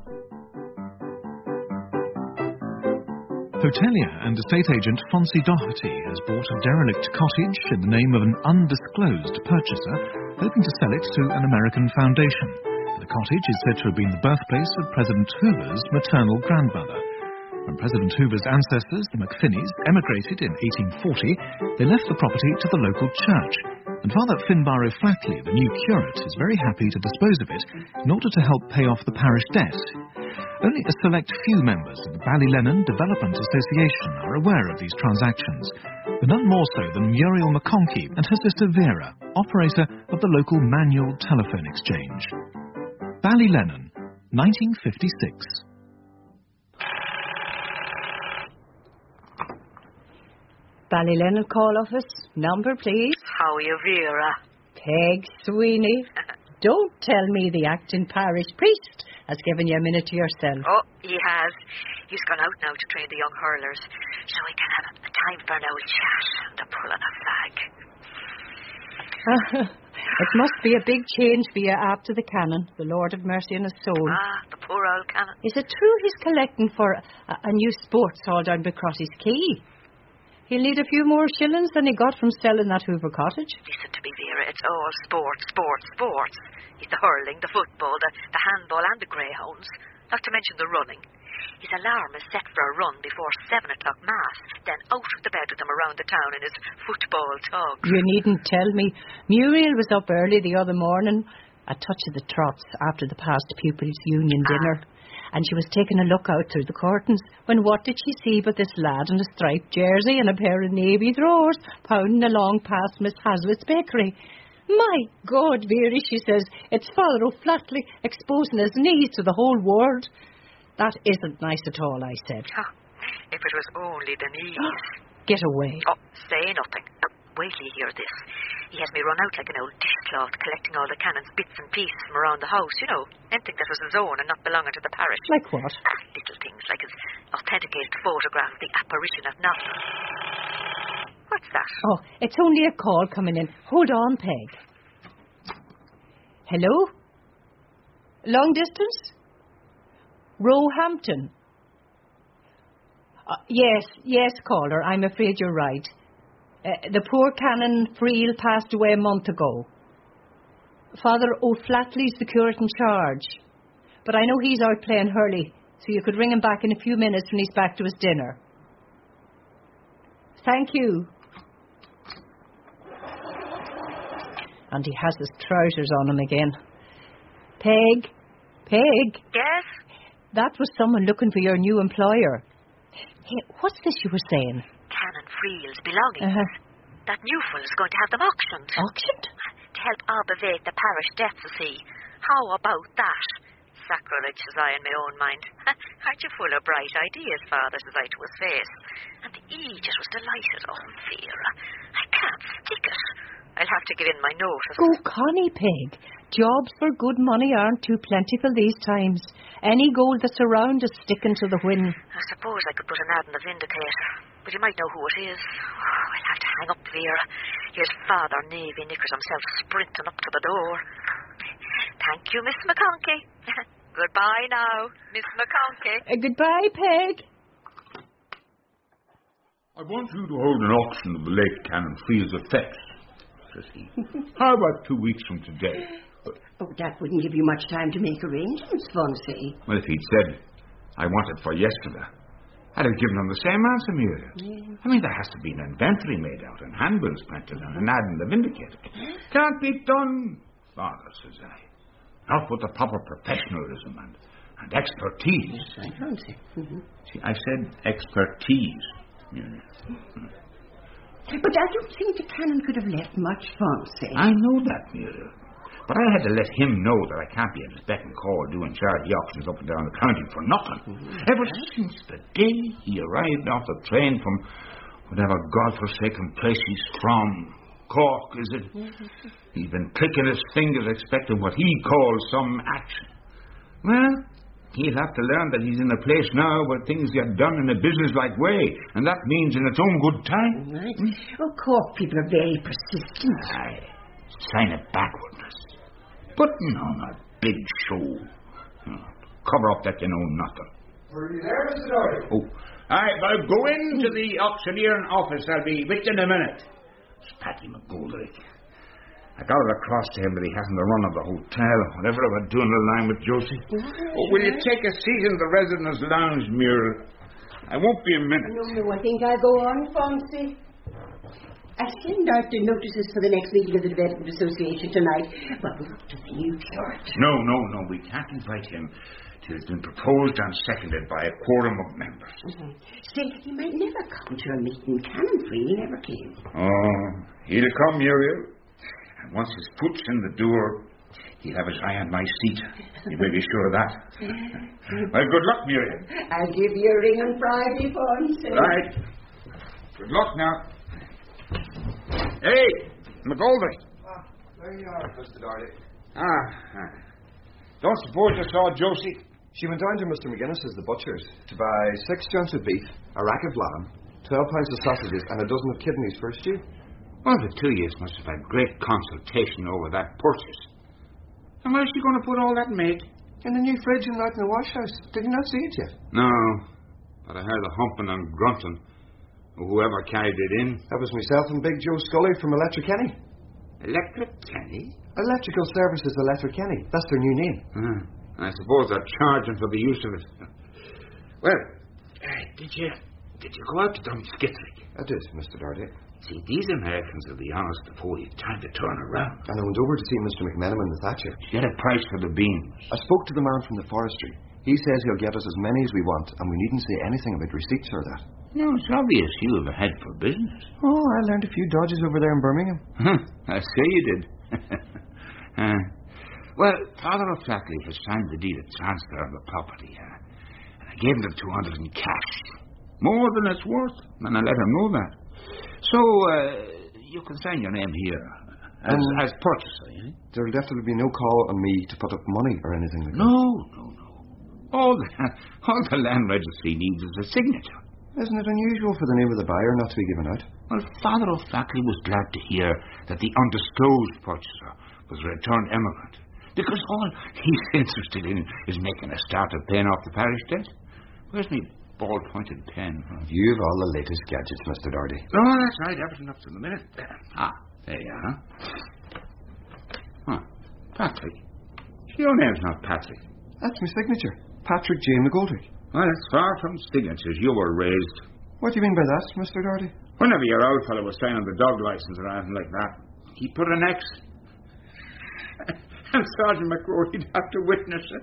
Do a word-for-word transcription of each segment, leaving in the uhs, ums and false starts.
Hotelier and estate agent Fonzie Doherty has bought a derelict cottage in the name of an undisclosed purchaser, hoping to sell it to an American foundation. The cottage is said to have been the birthplace of President Hoover's maternal grandmother. When President Hoover's ancestors, the McPhinneys, emigrated in eighteen forty, they left the property to the local church. And Father Finbarrow Flatley, the new curate, is very happy to dispose of it in order to help pay off the parish debt. Only a select few members of the Ballylennon Development Association are aware of these transactions, but none more so than Muriel McConkey and her sister Vera, operator of the local manual telephone exchange. Ballylennon, nineteen fifty-six. Ballylennon call office. Number, please. How are you, Vera? Peg Sweeney. Don't tell me the acting parish priest has given you a minute to yourself. Oh, he has. He's gone out now to train the young hurlers, so we can have a time for an old chat and a pull on a flag. It must be a big change for you after the canon, the Lord have mercy on his soul. Ah, the poor old canon. Is it true he's collecting for a, a new sports hall down by Crossy's Quay? He'll need a few more shillings than he got from selling that Hoover cottage. Listen to me, Vera. It's all sports, sports, sports. He's the hurling, the football, the, the handball and the greyhounds. Not to mention the running. His alarm is set for a run before seven o'clock mass, then out of the bed with him around the town in his football togs. You needn't tell me. Muriel was up early the other morning, a touch of the trots after the past pupils' union dinner. Ah. And she was taking a look out through the curtains, when what did she see but this lad in a striped jersey and a pair of navy drawers, pounding along past Miss Hazlitt's bakery. My God, Vera, she says, it's Father O'Flatley exposing his knees to the whole world. That isn't nice at all, I said. Oh, if it was only the knees. Get away. Oh, say nothing. Wait till you hear this. He has me run out like an old dishcloth, collecting all the canon's bits and pieces from around the house, you know. Anything that was his own and not belonging to the parish. Like what? Ah, little things like his authenticated photograph of the apparition of nothing. What's that? Oh, it's only a call coming in. Hold on, Peg. Hello? Long distance? Roehampton? Uh, yes, yes, caller. I'm afraid you're right. Uh, the poor Canon Friel passed away a month ago. Father O'Flatley's the curate in charge. But I know he's out playing hurley, so you could ring him back in a few minutes when he's back to his dinner. Thank you. And he has his trousers on him again. Peg? Peg? Yes? That was someone looking for your new employer. Hey, what's this you were saying? Canon Friel's belongings. Uh-huh. That new fellow's going to have them auctioned. Auctioned? To help obviate the parish debts, you see. How about that? Sacrilege, says I in my own mind. Aren't you full of bright ideas, Father, says I to his face. And he just was delighted. Oh, Vera, I can't stick it. I'll have to give in my notice. Go, Connie, Peg. Jobs for good money aren't too plentiful these times. Any gold that's around is sticking to the wind. I suppose I could put an ad in the Vindicator, but you might know who it is. Oh, I'll have to hang up, Vera. Here's Father Navy Knickers himself sprinting up to the door. Thank you, Miss McConkey. Goodbye now, Miss McConkey. Uh, goodbye, Peg. I want you to hold an auction of the late Canon Friel's effects, says he. How about two weeks from today? Oh, that wouldn't give you much time to make arrangements, Fonzie. Well, if he'd said, I want it for yesterday, I'd have given him the same answer, Muriel. Yeah. I mean, there has to be an inventory made out and handbills printed and an ad in the Vindicator. Can't be done, Father, says I. Not with the proper professionalism and, and expertise. Yes, I fancy. Mm-hmm. See, I said expertise, Muriel. Mm-hmm. But I don't think the canon could have left much, Fonzie. I know that, Muriel. But I had to let him know that I can't be at his beck and call doing charity auctions up and down the county for nothing. Mm-hmm. Ever since the day he arrived off the train from whatever godforsaken place he's from, Cork, is it? Mm-hmm. He's been clicking his fingers expecting what he calls some action. Well, he'll have to learn that he's in a place now where things get done in a business-like way, and that means in its own good time. Right. Mm? Well, Cork people are very persistent. Aye. Sign of backwardness. Putting on a big show. cover up that you know nothing. Are you there, Mister Doherty? Oh, aye, well, go into the auctioneering office. I'll be with you in a minute. It's Paddy McGoldrick. I got it across to him that he hasn't the run of the hotel, whatever about doing the line with Josie. Oh, will you take a seat in the residence lounge, Muriel? I won't be a minute. No, no, I think I'll go on, Fonzie. I send out the notices for the next meeting of the Development Association tonight, but we're up to the new church. No, no, no, we can't invite him till it's been proposed and seconded by a quorum of members. Mm-hmm. Still, he might never come to a meeting. Canonfree he never came. Oh, he'll come, Muriel. And once his foot's in the door, he'll have his eye on my seat. You may be sure of that. Well, good luck, Muriel. I'll give you a ring on Friday, Fonzie. Right. Good luck now. Hey, McGoldrick. Ah, there you are, Mister Doherty. Ah, ah. Don't suppose you saw Josie? She went down to Mister McGuinness's, the butcher's, to buy six joints of beef, a rack of lamb, twelve pounds of sausages, and a dozen of kidneys for a stew. Well, the two years must have had great consultation over that purchase. And where's she going to put all that meat? In the new fridge and out in the wash house. Did you not see it yet? No, but I heard the humping and grunting of whoever carried it in. That was myself and Big Joe Scully from Electric Kenny. Electric Kenny? Electrical Services Electric Kenny. That's their new name. Ah, I suppose they're charging for the use of it. Well, uh, did you did you go out to Dunskitrick? I did, Mister Doherty. See, these Americans will be honest before you time to turn around. And I went over to see Mister McMenamin, the Thatcher. Get a price for the beans. I spoke to the man from the forestry. He says he'll get us as many as we want, and we needn't say anything about receipts or that. No, it's obvious you have a head for business. Oh, I learned a few dodges over there in Birmingham. Huh, I say you did. uh, well, Father O'Flaherty has signed the deed of transfer of the property, uh, and I gave him the two hundred in cash. More than it's worth, and I let him know that. So, uh, you can sign your name here as, um, as purchaser, eh? There'll definitely be no call on me to put up money or anything like no, that. No, no, no. All the, all the land registry needs is a signature. Isn't it unusual for the name of the buyer not to be given out? Well, Father O'Flaherty was glad to hear that the undisclosed purchaser was a returned emigrant, because all he's interested in is making a start of paying off the parish debt. Where's my ball-pointed pen? You've all the latest gadgets, Mister Doherty. No, that's right. Everything up to the minute. Ah, there you are. Huh. Patrick. Your name's not Patrick. That's my signature. Patrick J. McGoldrick. Well, it's far from signatures you were raised. What do you mean by that, Mister Doherty? Whenever your old fellow was signing the dog license or anything like that, he put an X. And Sergeant McCrory'd have to witness it.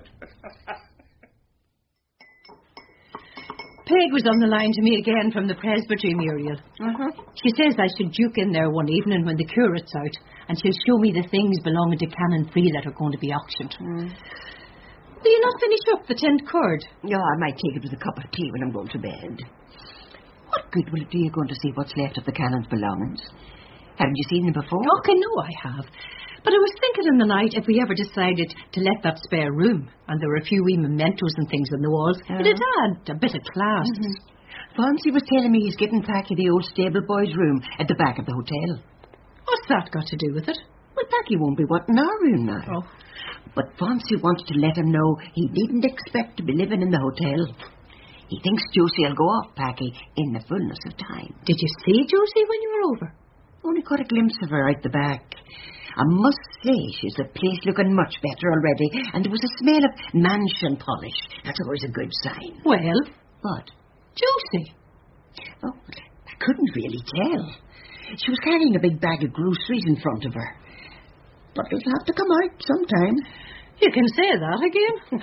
Peg was on the line to me again from the presbytery, Muriel. Uh-huh. She says I should duke in there one evening when the curate's out, and she'll show me the things belonging to Canonfree that are going to be auctioned. Mm. Will you not finish up the tenth cord? No, I might take it with a cup of tea when I'm going to bed. What good will it do you going to see what's left of the canon's belongings? Haven't you seen them before? Oh, I know I have. But I was thinking in the night, if we ever decided to let that spare room, and there were a few wee mementos and things on the walls, uh, it'd add a bit of class. Mm-hmm. Fonzie was telling me he's getting Packy the old stable boy's room at the back of the hotel. What's that got to do with it? Well, Packy won't be wanting our room now. Oh. But Fonzie wants to let him know he needn't expect to be living in the hotel. He thinks Josie will go off Packy in the fullness of time. Did you see Josie when you were over? Only caught a glimpse of her out the back. I must say she's a place looking much better already, and there was a smell of mansion polish. That's always a good sign. Well? What? Josie. Oh, I couldn't really tell. She was carrying a big bag of groceries in front of her. But it'll have to come out sometime. You can say that again.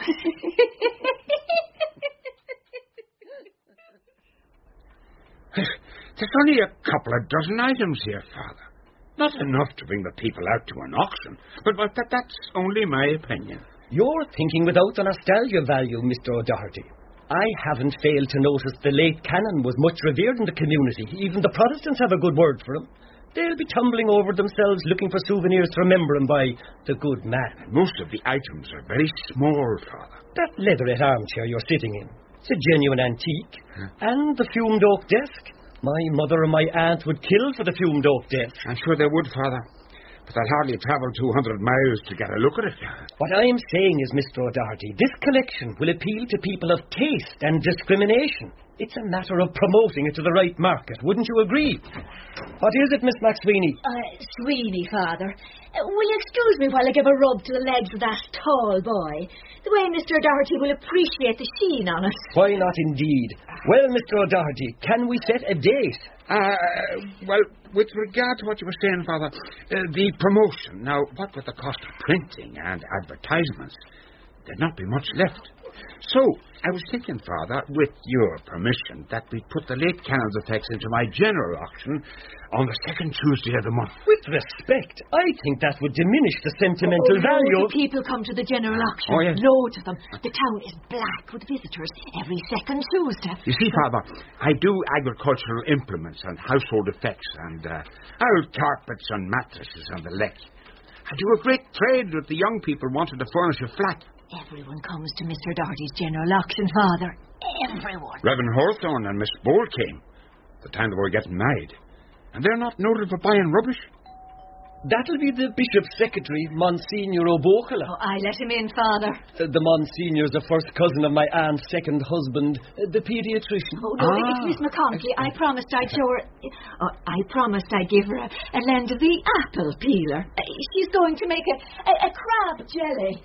There's only a couple of dozen items here, Father. Not enough to bring the people out to an auction, but, but that, that's only my opinion. You're thinking without the nostalgia value, Mister O'Doherty. I haven't failed to notice the late canon was much revered in the community. Even the Protestants have a good word for him. They'll be tumbling over themselves looking for souvenirs to remember him by, the good man. Most of the items are very small, Father. That leatherette armchair you're sitting in, it's a genuine antique. Huh? And the fumed oak desk. My mother and my aunt would kill for the fumed oak desk. I'm sure they would, Father. but I'll hardly travel two hundred miles to get a look at it. What I'm saying is, Mister O'Doherty, this collection will appeal to people of taste and discrimination. It's a matter of promoting it to the right market. Wouldn't you agree? What is it, Miss McSweeney? Uh, Sweeney, Father. Uh, will you excuse me while I give a rub to the legs of that tall boy? The way Mister O'Doherty will appreciate the sheen on it. Why not, indeed? Well, Mister O'Doherty, can we set a date? Uh, well, with regard to what you were saying, Father, uh, the promotion. Now, what with the cost of printing and advertisements, there'd not be much left. So, I was thinking, Father, with your permission, that we'd put the late Cannon's effects into my general auction on the second Tuesday of the month. With respect, I think that would diminish the sentimental oh, value. Loads of people come to the general auction. Oh, yes. Loads of them. The town is black with visitors every second Tuesday. You see, Father, I do agricultural implements and household effects and uh, old carpets and mattresses and the like. I do a great trade with the young people wanting to furnish a flat. Everyone comes to Mister O'Doherty's general auction, Father. Everyone. Reverend Hawthorne and Miss Bowl came the time they were getting married. And they're not noted for buying rubbish. That'll be the Bishop's secretary, Monsignor O'Bocola. Oh, I let him in, Father. Uh, the Monsignor's a first cousin of my aunt's second husband, uh, the paediatrician. Oh, no, ah. it's Miss McConaughey. I promised I'd show her... Oh, I promised I'd give her a, a lend of the apple peeler. Uh, she's going to make a, a, a crab jelly.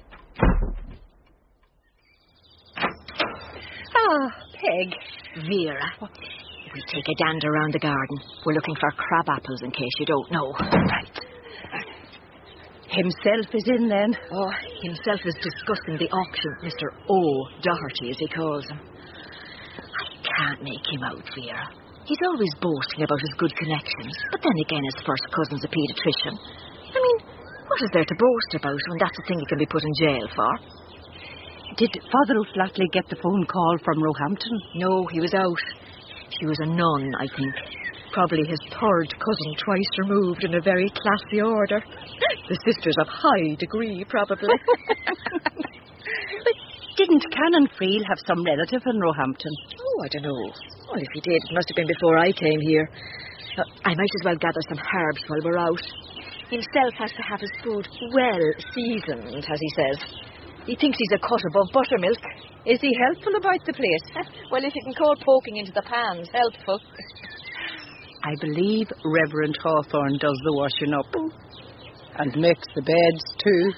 Ah, Peg. Vera, we take a gander around the garden. We're looking for crab apples in case you don't know. Right. Himself is in then. Oh, himself is discussing the auction, Mister O'Doherty, as he calls him. I can't make him out, Vera. He's always boasting about his good connections, but then again his first cousin's a paediatrician. I mean, what is there to boast about when that's a thing he can be put in jail for? Did Father O'Flatley get the phone call from Roehampton? No, he was out. She was a nun, I think. Probably his third cousin twice removed in a very classy order. The sisters of high degree, probably. But didn't Canon Friel have some relative in Roehampton? Oh, I don't know. Well, if he did, it must have been before I came here. Uh, I might as well gather some herbs while we're out. Himself has to have his food well seasoned, as he says. He thinks he's a cut above buttermilk. Is he helpful about the place? Well, if you can call poking into the pans helpful. I believe Reverend Hawthorne does the washing up. And makes the beds, too.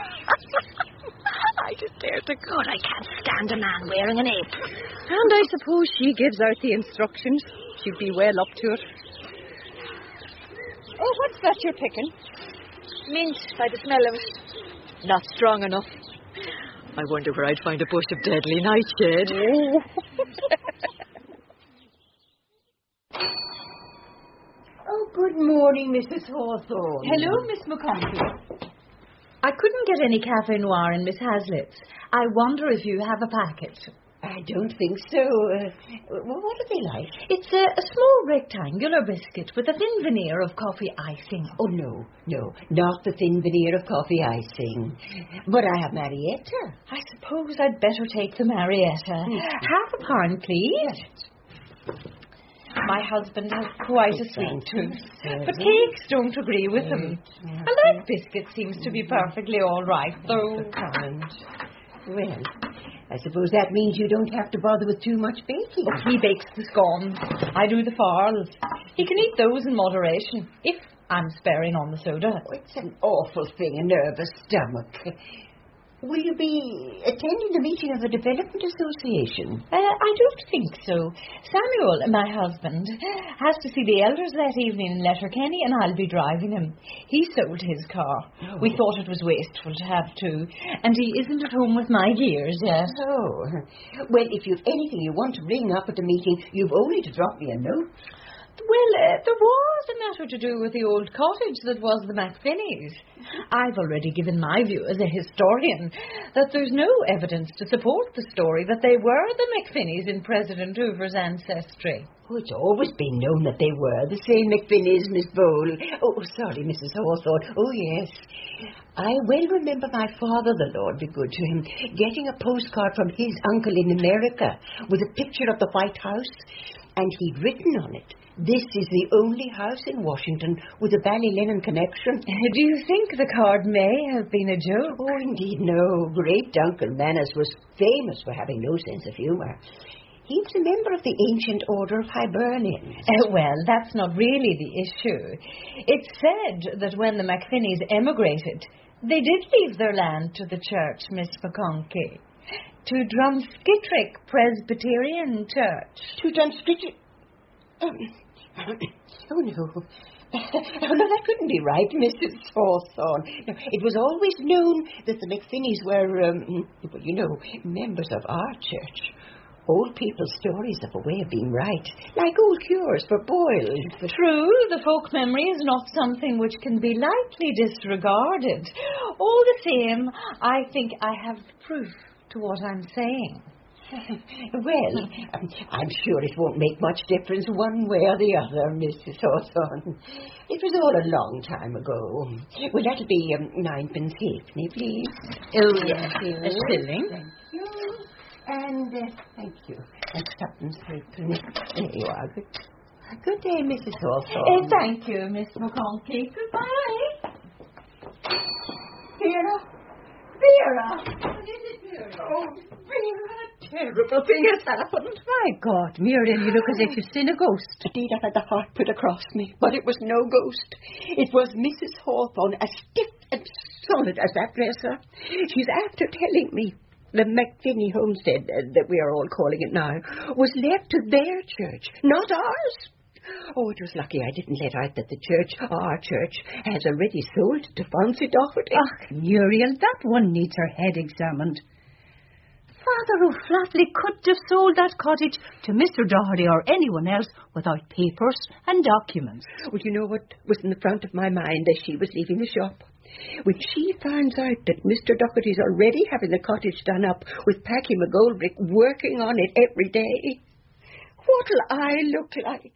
I just dare to God, I can't stand a man wearing an apron. And I suppose she gives out the instructions. She'd be well up to it. Oh, what's that you're picking? Mint, by the smell of it. Not strong enough. I wonder where I'd find a bush of deadly nightshade. Oh. Oh, good morning, Missus Hawthorne. Hello, Miss McConaughey. I couldn't get any cafe noir in Miss Hazlitt's. I wonder if you have a packet. I don't think so. Uh, well, what are they like? It's a, a small rectangular biscuit with a thin veneer of coffee icing. Oh, no, no, not the thin veneer of coffee icing. But I have Marietta. I suppose I'd better take the Marietta. Mm. Half a pound, please. Yes. My husband has quite a sweet tooth, but cakes don't agree with him. And that biscuit seems to be perfectly all right, though. Well, I suppose that means you don't have to bother with too much baking. Oh, he bakes the scones. I do the farls. He can eat those in moderation, if I'm sparing on the soda. Oh, it's an awful thing, a nervous stomach. Will you be attending the meeting of the Development Association? Uh, I don't think so. Samuel, my husband, has to see the elders that evening in Letterkenny, and I'll be driving him. He sold his car. Oh. We thought it was wasteful to have two, and he isn't at home with my gears yet. Oh. Well, if you've anything you want to bring up at the meeting, you've only to drop me a note. Well, uh, there was a matter to do with the old cottage that was the McFinnys. I've already given my view as a historian that there's no evidence to support the story that they were the McFinnys in President Hoover's ancestry. Oh, it's always been known that they were the same McFinnys, Miss Bowl. Oh, sorry, Missus Hawthorne. Oh, yes. I well remember my father, the Lord be good to him, getting a postcard from his uncle in America with a picture of the White House. And he'd written on it, "This is the only house in Washington with a Ballylinen connection." Do you think the card may have been a joke? Oh, indeed, no. Great Uncle Manus was famous for having no sense of humour. He was a member of the ancient order of Hibernians. Uh, well, that's not really the issue. It's said that when the McFinneys emigrated, they did leave their land to the church, Miss McConkie. To Drumskittrick Presbyterian Church. To Drumskittrick... Um, oh, no. Oh, no, that couldn't be right, Missus Hawthorne. No, it was always known that the McFinneys were, um, well, you know, members of our church. Old people's stories have a way of being right, like old cures for boils. True, the folk memory is not something which can be lightly disregarded. All the same, I think I have proof to what I'm saying. Well, um, I'm sure it won't make much difference one way or the other, Missus Hawthorne. It was all a long time ago. Well, that'll be um, ninepence halfpenny, please. Oh, yes, a shilling. Thank you. And uh, thank you. And twopence halfpenny. There you are. Good, good day, Missus Hawthorne. Uh, thank you, Miss McConkie. Goodbye. Vera? Vera! What is it, Vera? Oh, Vera, a terrible thing has happened. My God, Muriel, you look as if you've seen a ghost. Indeed, I had the heart put across me, but it was no ghost. It was Missus Hawthorne, as stiff and solid as that dresser. She's after telling me the McFinney homestead, uh, that we are all calling it now, was left to their church, not ours. Oh, it was lucky I didn't let out that the church, our church, has already sold to Fancy Doherty. Ach, Muriel, that one needs her head examined. Father O'Flatley couldn't have sold that cottage to Mister Doherty or anyone else without papers and documents. Well, you know what was in the front of my mind as she was leaving the shop? When she finds out that Mister Doherty's already having the cottage done up with Packy McGoldrick working on it every day, what'll I look like?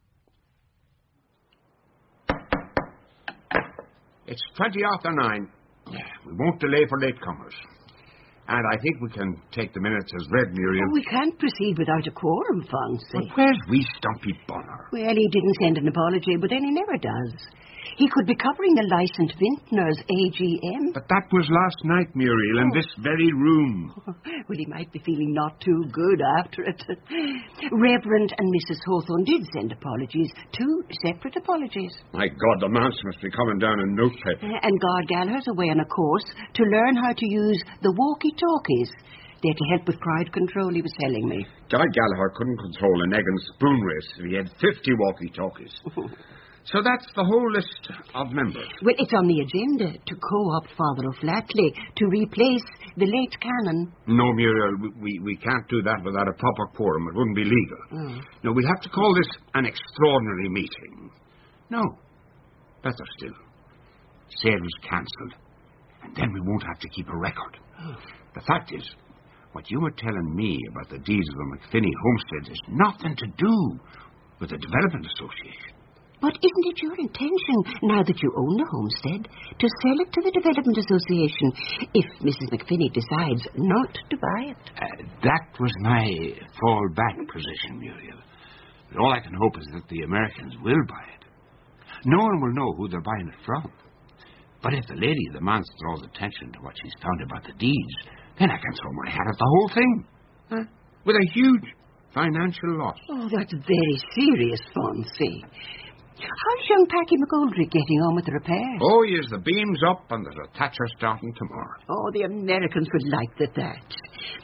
It's twenty after nine. We won't delay for latecomers. And I think we can take the minutes as read, Muriel. Oh, we can't proceed without a quorum, Fancy. But where's wee Stumpy Bonner? Well, he didn't send an apology, but then he never does. He could be covering the licensed vintner's A G M. But that was last night, Muriel, in Oh. this very room. Well, he might be feeling not too good after it. Reverend and Missus Hawthorne did send apologies, two separate apologies. My God, the manse must be coming down in no time. And Guard Gallagher's away on a course to learn how to use the walkie-talkies. They're to help with crowd control, he was telling me. Guy Gallagher couldn't control an egg and spoon race if he had fifty walkie-talkies. So that's the whole list of members. Well, it's on the agenda to co-opt Father O'Flatley to replace the late canon. No, Muriel, we, we, we can't do that without a proper quorum. It wouldn't be legal. Mm. No, we have to call this an extraordinary meeting. No, better still. Sales cancelled, and then we won't have to keep a record. Oh. The fact is, what you were telling me about the deeds of the McFinney homestead has nothing to do with the Development Association. But isn't it your intention, now that you own the homestead, to sell it to the Development Association if Missus McFinney decides not to buy it? Uh, that was my fallback position, Muriel. But all I can hope is that the Americans will buy it. No one will know who they're buying it from. But if the lady of the manse draws attention to what she's found about the deeds, then I can throw my hat at the whole thing. Huh? With a huge financial loss. Oh, that's very serious, Fancy. How's young Packy McGoldrick getting on with the repairs? Oh, yes, the beam's up and there's a thatcher starting tomorrow. Oh, the Americans would like the thatch.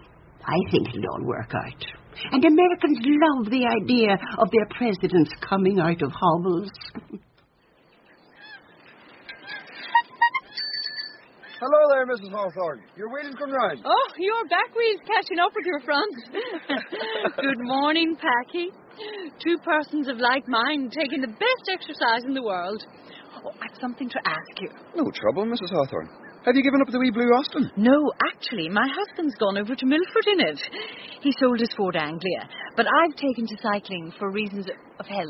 I think it'll all work out. And Americans love the idea of their presidents coming out of hovels. Hello there, Missus Hawthorne. Your wheels come round. Oh, you're back wheels catching up with your front. Good morning, Packy. Two persons of like mind taking the best exercise in the world. Oh, I've something to ask you. No trouble, Missus Hawthorne. Have you given up the wee blue Austin? No, actually, my husband's gone over to Milford in it. He sold his Ford Anglia, but I've taken to cycling for reasons of health.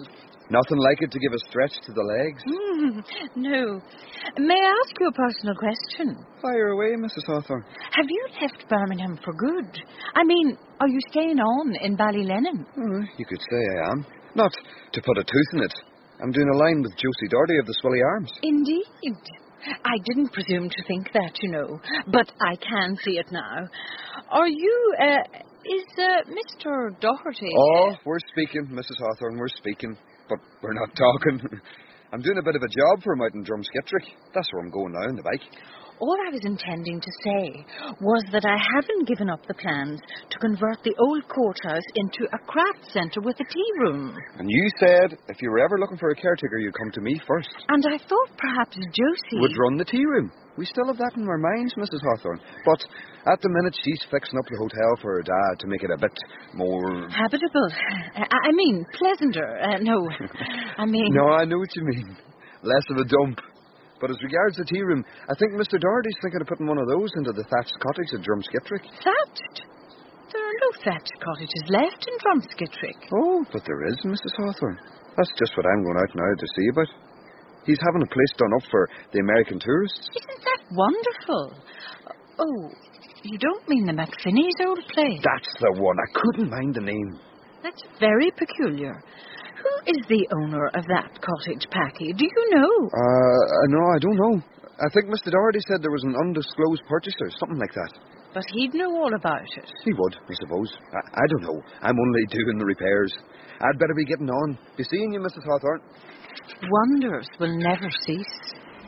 Nothing like it to give a stretch to the legs. Mm, no. May I ask you a personal question? Fire away, Missus Hawthorne. Have you left Birmingham for good? I mean, are you staying on in Ballylennon? Oh, you could say I am. Not to put a tooth in it. I'm doing a line with Josie Doherty of the Swilly Arms. Indeed. I didn't presume to think that, you know, but I can see it now. Are you, uh, is uh, Mister Doherty... Oh, we're speaking, Missus Hawthorne, we're speaking. But we're not talking. I'm doing a bit of a job for him out in Drumskittrick. That's where I'm going now, on the bike. All I was intending to say was that I haven't given up the plans to convert the old courthouse into a craft centre with a tea room. And you said if you were ever looking for a caretaker, you'd come to me first. And I thought perhaps Josie... would run the tea room. We still have that in our minds, Missus Hawthorne. But at the minute, she's fixing up the hotel for her dad to make it a bit more... habitable. I, I mean, pleasanter. Uh, no, I mean... No, I know what you mean. Less of a dump. But as regards the tea room, I think Mister Doherty's thinking of putting one of those into the thatched cottage at Drumskittrick. Thatched? There are no thatched cottages left in Drumskittrick. Oh, but there is, Missus Hawthorne. That's just what I'm going out now to see about. He's having a place done up for the American tourists. Isn't that wonderful? Oh, you don't mean the McFinney's old place? That's the one. I couldn't mind the name. That's very peculiar. Who is the owner of that cottage, Packy? Do you know? Uh, no, I don't know. I think Mister Doherty said there was an undisclosed purchaser, something like that. But he'd know all about it. He would, I suppose. I, I don't know. I'm only doing the repairs. I'd better be getting on. Be seeing you, Missus Hawthorne. Wonders will never cease.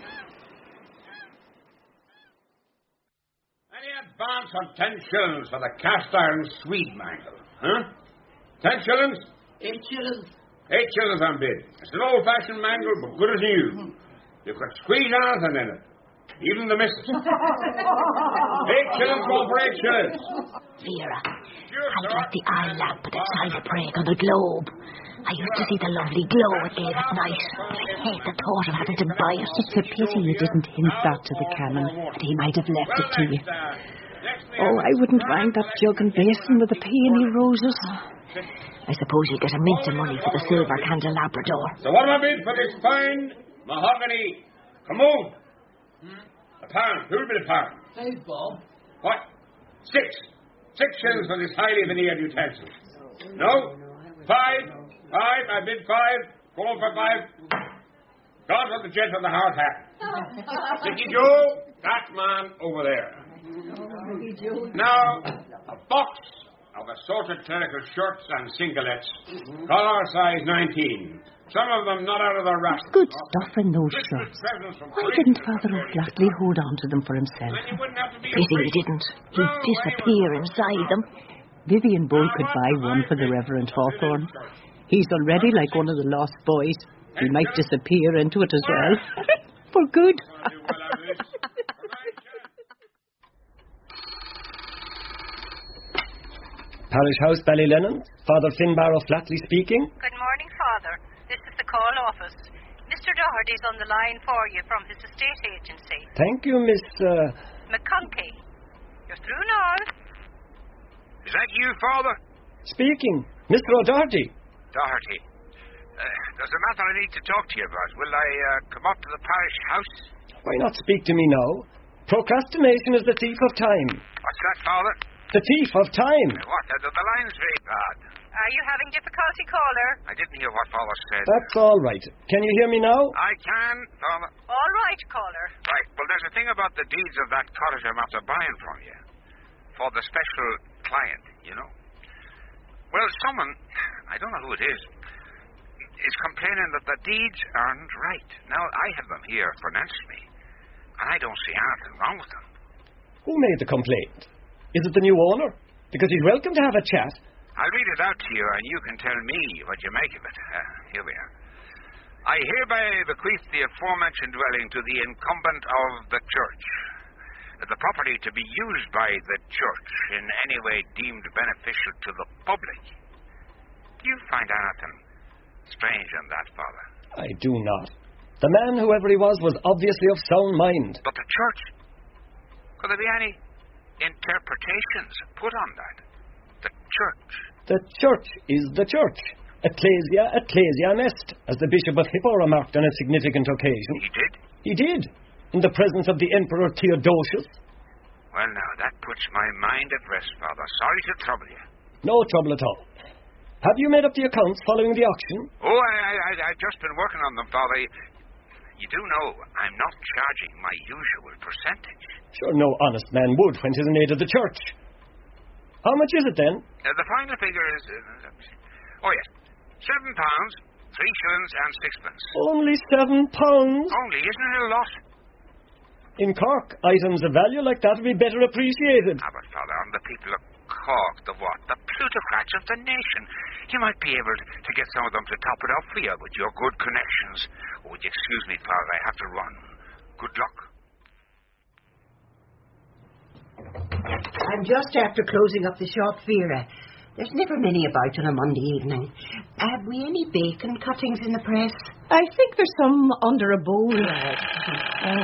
Any advance on ten shillings for the cast iron Swede mangle, huh? Ten shillings? Eight shillings. Eight shillings on bid. It's an old-fashioned mangle, but good as new. You could squeeze anything in it, even the missus. Eight shillings go for eight shillings. Vera, I'd like the eye lamp at the side of Prague on the globe. I used to see the lovely glow it gave at night. I hate the thought of having to buy it. It's a pity you didn't hint that to the canon, and he might have left it to you. Oh, I wouldn't mind that jug and basin with the peony roses. I suppose you get a mint of money for the silver candelabra door. So what am I bid for this fine mahogany commode? A pound. Who'll bid a pound? Five bob. What? Six. Six shillings for this highly veneered utensil. No? Five. Five. I bid five. Go on for five. God for the gent of the hard hat. Nicky Joe, that man over there. Now, a box of assorted clerical shirts and singlets, collar size nineteen. Some of them not out of their wrap. Good stuff in those shirts. Why didn't Father O'Flatley hold on to them for himself? Pity he didn't. He'd disappear inside them. Vivian Bull could buy one for the Reverend Hawthorne. He's already like one of the lost boys. He might disappear into it as well. For good. Parish House, Ballylennon. Father Finbar O'Flatley speaking. Good morning, Father. This is the call office. Mister Doherty's on the line for you from his estate agency. Thank you, Miss... Uh... McConkey. You're through now. Is that you, Father? Speaking. Mister O'Doherty. Doherty. Uh, there's a matter I need to talk to you about. Will I uh, come up to the parish house? Why not speak to me now? Procrastination is the thief of time. What's that, Father? The thief of time. What? The, the line's very bad. Are you having difficulty, caller? I didn't hear what Father said. That's all right. Can you hear me now? I can, Father. All right, caller. Right. Well, there's a thing about the deeds of that cottage I'm after buying from you. For the special client, you know. Well, someone, I don't know who it is, is complaining that the deeds aren't right. Now, I have them here pronounced me, and I don't see anything wrong with them. Who made the complaint? Is it the new owner? Because he's welcome to have a chat. I'll read it out to you, and you can tell me what you make of it. Uh, here we are. I hereby bequeath the aforementioned dwelling to the incumbent of the church. The property to be used by the church in any way deemed beneficial to the public. Do you find anything strange in that, Father? I do not. The man, whoever he was, was obviously of sound mind. But the church? Could there be any interpretations put on that? The church? The church is the church. Ecclesia, Ecclesia Nest, as the Bishop of Hippo remarked on a significant occasion. He did? He did, in the presence of the Emperor Theodosius. Well, now, that puts my mind at rest, Father. Sorry to trouble you. No trouble at all. Have you made up the accounts following the auction? Oh, I, I, I've just been working on them, Father. You do know I'm not charging my usual percentage. Sure, no honest man would when 'tis an aid of the church. How much is it, then? Uh, the final figure is... Uh, let me see. Oh, yes. Seven pounds, three shillings and sixpence. Only seven pounds? Only, isn't it a lot? In Cork, items of value like that would be better appreciated. Ah, but, Father, I'm the people of Cork, the what? The plutocrats of the nation. You might be able to get some of them to top it up for you with your good connections. Oh, would you excuse me, Father? I have to run. Good luck. I'm just after closing up the shop, Vera. There's never many about on a Monday evening. Have we any bacon cuttings in the press? I think there's some under a bowl. uh,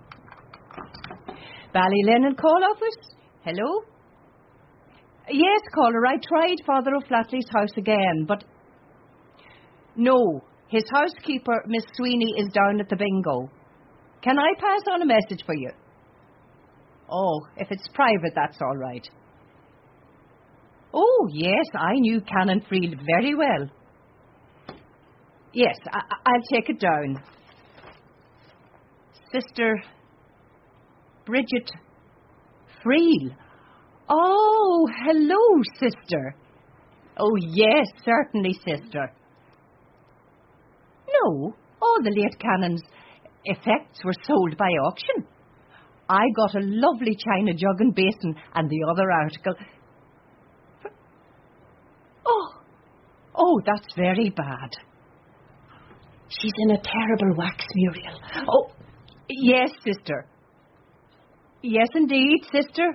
Ballylennon call office? Hello? Yes, caller, I tried Father O'Flatley's house again, but... No, his housekeeper, Miss Sweeney, is down at the bingo. Can I pass on a message for you? Oh, if it's private, that's all right. Oh, yes, I knew Canon Friel very well. Yes, I- I'll take it down. Sister Bridget Friel. Oh, hello, sister. Oh, yes, certainly, sister. No, all the late Canon's effects were sold by auction. I got a lovely china jug and basin and the other article. Oh, oh, that's very bad. She's in a terrible wax, Muriel. Oh, yes, sister. Yes, indeed, sister.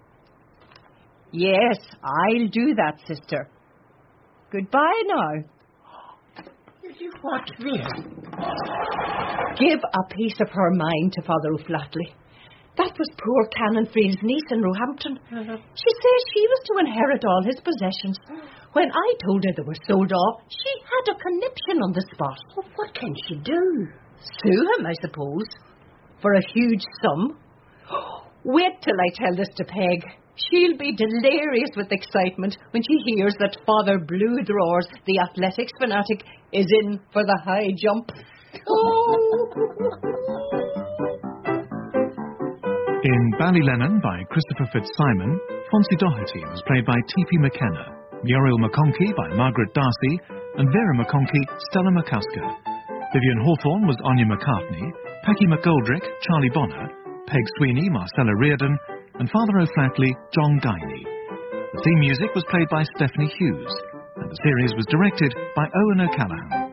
Yes, I'll do that, sister. Goodbye now. What this? Give a piece of her mind to Father O'Flatley. That was poor Canon Friel's niece in Roehampton. Uh-huh. She says she was to inherit all his possessions. When I told her they were sold off, she had a conniption on the spot. Well, what can she do? Sue him, I suppose, for a huge sum. Wait till I tell this to Peg. She'll be delirious with excitement when she hears that Father Blue Drawers, the athletics fanatic, is in for the high jump. Oh! In Ballylennon by Christopher Fitzsimon, Fonzie Doherty was played by T P McKenna, Muriel McConkie by Margaret Darcy, and Vera McConkie, Stella McCusker. Vivian Hawthorne was Anya McCartney, Packy McGoldrick, Charlie Bonner, Peg Sweeney, Marcella Reardon, and Father O'Flatley, John Guiney. The theme music was played by Stephanie Hughes, and the series was directed by Owen O'Callaghan.